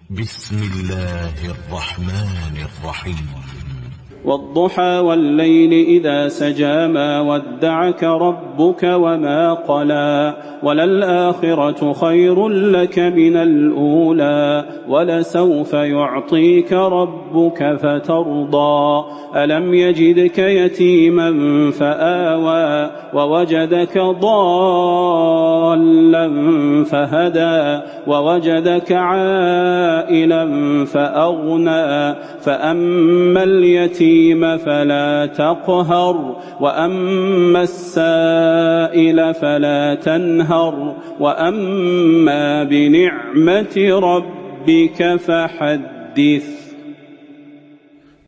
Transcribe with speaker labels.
Speaker 1: بسم الله الرحمن الرحيم.
Speaker 2: والضحى والليل إذا سجى ما ودعك ربك وما قلى وللآخرة خير لك من الأولى ولسوف يعطيك ربك فترضى ألم يجدك يتيما فآوى ووجدك ضالا فهدى ووجدك عائلا فأغنى فأما اليتيم فلا تقهر وأما السائل فلا تنهر وأما بنعمة ربك فحدث.